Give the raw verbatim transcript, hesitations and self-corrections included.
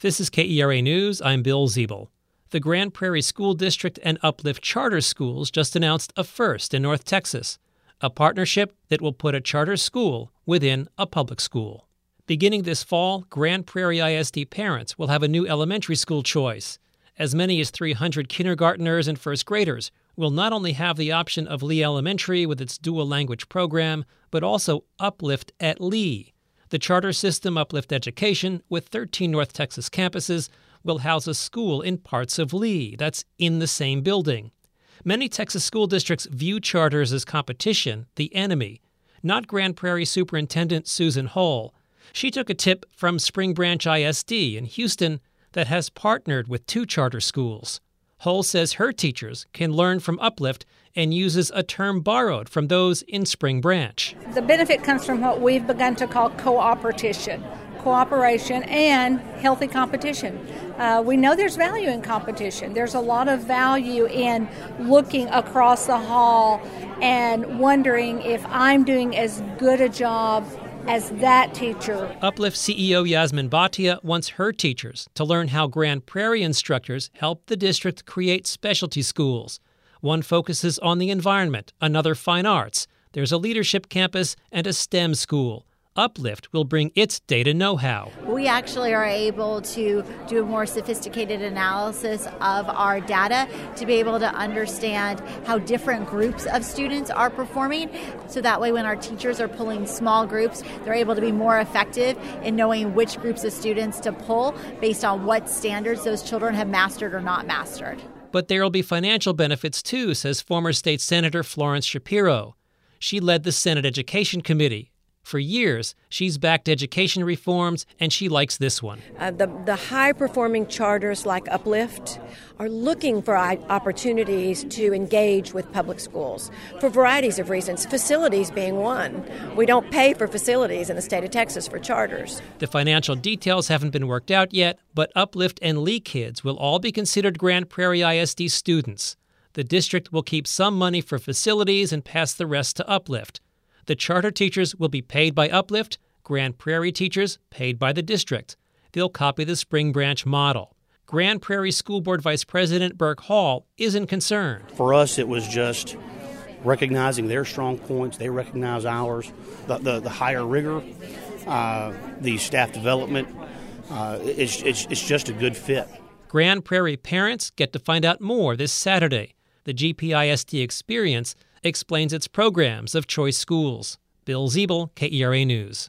This is K E R A News. I'm Bill Ziebel. The Grand Prairie School District and Uplift Charter Schools just announced a first in North Texas, a partnership that will put a charter school within a public school. Beginning this fall, Grand Prairie I S D parents will have a new elementary school choice. As many as three hundred kindergartners and first graders will not only have the option of Lee Elementary with its dual language program, but also Uplift at Lee. The charter system Uplift Education, with thirteen North Texas campuses, will house a school in parts of Lee that's in the same building. Many Texas school districts view charters as competition, the enemy. Not Grand Prairie Superintendent Susan Hull. She took a tip from Spring Branch I S D in Houston that has partnered with two charter schools. Hull says her teachers can learn from Uplift and uses a term borrowed from those in Spring Branch. The benefit comes from what we've begun to call cooperation, cooperation and healthy competition. Uh, we know there's value in competition. There's a lot of value in looking across the hall and wondering if I'm doing as good a job as that teacher. Uplift C E O Yasmin Bhatia wants her teachers to learn how Grand Prairie instructors help the district create specialty schools. One focuses on the environment, another fine arts. There's a leadership campus and a STEM school. Uplift will bring its data know-how. We actually are able to do a more sophisticated analysis of our data to be able to understand how different groups of students are performing. So that way when our teachers are pulling small groups, they're able to be more effective in knowing which groups of students to pull based on what standards those children have mastered or not mastered. But there will be financial benefits too, says former State Senator Florence Shapiro. She led the Senate Education Committee. For years, she's backed education reforms, and she likes this one. Uh, the, the high-performing charters like Uplift are looking for opportunities to engage with public schools for varieties of reasons, facilities being one. We don't pay for facilities in the state of Texas for charters. The financial details haven't been worked out yet, but Uplift and Lee kids will all be considered Grand Prairie I S D students. The district will keep some money for facilities and pass the rest to Uplift. The charter teachers will be paid by Uplift, Grand Prairie teachers paid by the district. They'll copy the Spring Branch model. Grand Prairie School Board Vice President Burke Hall isn't concerned. For us, it was just recognizing their strong points. They recognize ours, the, the, the higher rigor, uh, the staff development. Uh, it's, it's, it's just a good fit. Grand Prairie parents get to find out more this Saturday. The G P I S D Experience explains its programs of choice schools. Bill Ziebel, K E R A News.